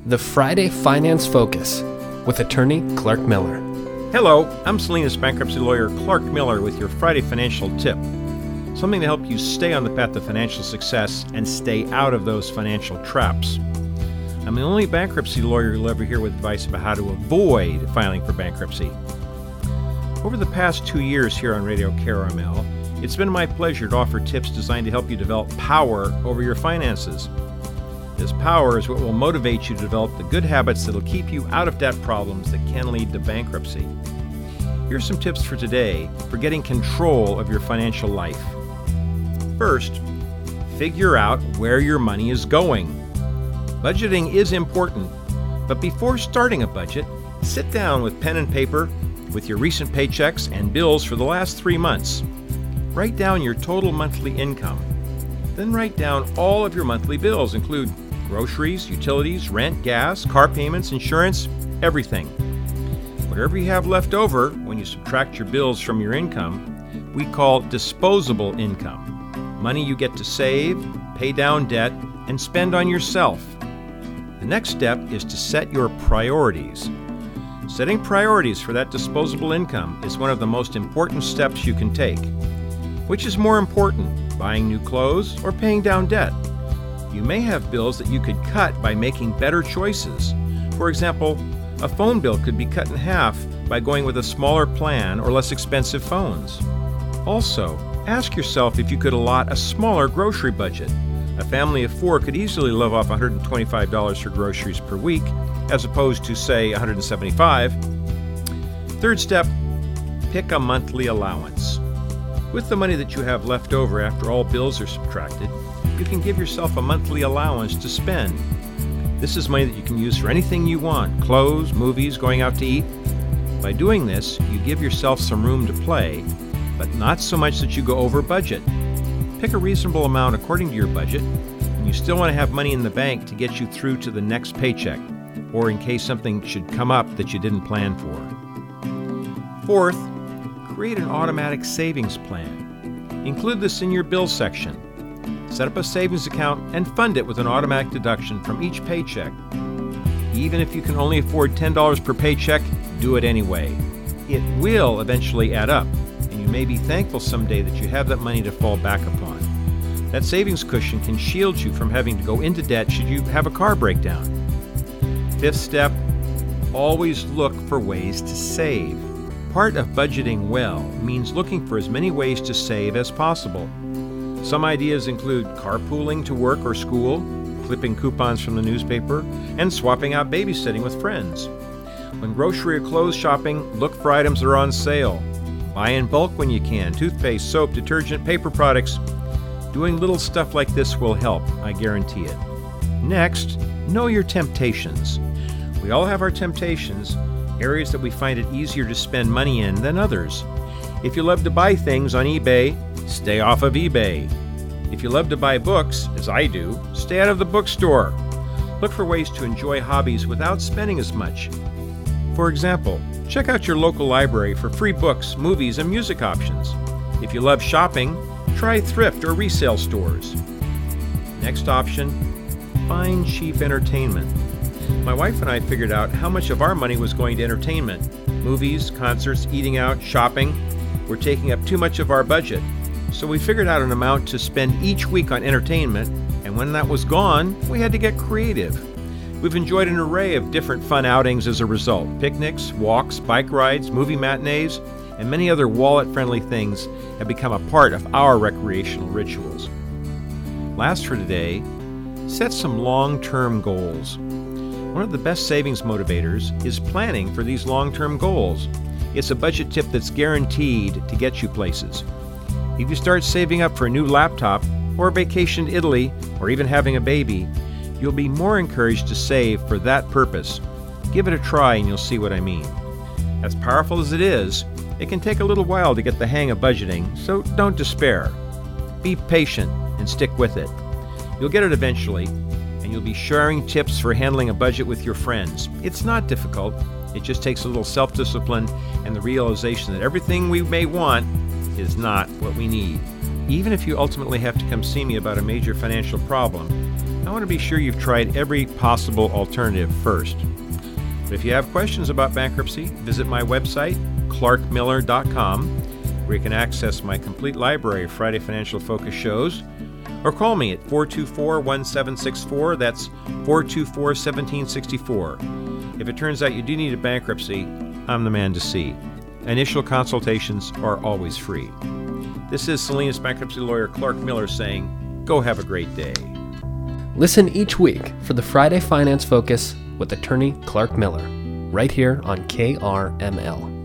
the Friday Finance Focus with attorney Clark Miller. Hello, I'm Salinas bankruptcy lawyer Clark Miller with your Friday financial tip. Something to help you stay on the path to financial success and stay out of those financial traps. I'm the only bankruptcy lawyer you'll ever hear with advice about how to avoid filing for bankruptcy. Over the past 2 years here on Radio KRML, it's been my pleasure to offer tips designed to help you develop power over your finances. This power is what will motivate you to develop the good habits that'll keep you out of debt problems that can lead to bankruptcy. Here's some tips for today for getting control of your financial life. First, figure out where your money is going. Budgeting is important, but before starting a budget, sit down with pen and paper with your recent paychecks and bills for the last 3 months. Write down your total monthly income. Then write down all of your monthly bills, include groceries, utilities, rent, gas, car payments, insurance, everything. Whatever you have left over when you subtract your bills from your income, we call disposable income. Money you get to save, pay down debt, and spend on yourself. The next step is to set your priorities. Setting priorities for that disposable income is one of the most important steps you can take. Which is more important, buying new clothes or paying down debt? You may have bills that you could cut by making better choices. For example, a phone bill could be cut in half by going with a smaller plan or less expensive phones. Also, ask yourself if you could allot a smaller grocery budget. A family of 4 could easily live off $125 for groceries per week, as opposed to, say, $175. Third step, pick a monthly allowance. With the money that you have left over after all bills are subtracted, you can give yourself a monthly allowance to spend. This is money that you can use for anything you want, clothes, movies, going out to eat. By doing this, you give yourself some room to play, but not so much that you go over budget. Pick a reasonable amount according to your budget, and you still want to have money in the bank to get you through to the next paycheck, or in case something should come up that you didn't plan for. Fourth, create an automatic savings plan. Include this in your bills section. Set up a savings account and fund it with an automatic deduction from each paycheck. Even if you can only afford $10 per paycheck, do it anyway. It will eventually add up, and you may be thankful someday that you have that money to fall back upon. That savings cushion can shield you from having to go into debt should you have a car breakdown. Fifth step, always look for ways to save. Part of budgeting well means looking for as many ways to save as possible. Some ideas include carpooling to work or school, clipping coupons from the newspaper, and swapping out babysitting with friends. When grocery or clothes shopping, look for items that are on sale. Buy in bulk when you can, toothpaste, soap, detergent, paper products. Doing little stuff like this will help, I guarantee it. Next, know your temptations. We all have our temptations, areas that we find it easier to spend money in than others. If you love to buy things on eBay, stay off of eBay. If you love to buy books, as I do, stay out of the bookstore. Look for ways to enjoy hobbies without spending as much. For example, check out your local library for free books, movies, and music options. If you love shopping, try thrift or resale stores. Next option, find cheap entertainment. My wife and I figured out how much of our money was going to entertainment. Movies, concerts, eating out, shopping were taking up too much of our budget. So we figured out an amount to spend each week on entertainment, and when that was gone, we had to get creative. We've enjoyed an array of different fun outings as a result. Picnics, walks, bike rides, movie matinees, and many other wallet-friendly things have become a part of our recreational rituals. Last for today, set some long-term goals. One of the best savings motivators is planning for these long-term goals. It's a budget tip that's guaranteed to get you places. If you start saving up for a new laptop, or a vacation to Italy, or even having a baby, you'll be more encouraged to save for that purpose. Give it a try and you'll see what I mean. As powerful as it is, it can take a little while to get the hang of budgeting, so don't despair. Be patient and stick with it. You'll get it eventually, and you'll be sharing tips for handling a budget with your friends. It's not difficult. It just takes a little self-discipline and the realization that everything we may want is not what we need. Even if you ultimately have to come see me about a major financial problem, I want to be sure you've tried every possible alternative first. But if you have questions about bankruptcy, visit my website, clarkmiller.com, where you can access my complete library of Friday Financial Focus shows, or call me at 424-1764. That's 424-1764. If it turns out you do need a bankruptcy, I'm the man to see. Initial consultations are always free. This is Salinas bankruptcy lawyer Clark Miller saying, go have a great day. Listen each week for the Friday Finance Focus with attorney Clark Miller, right here on KRML.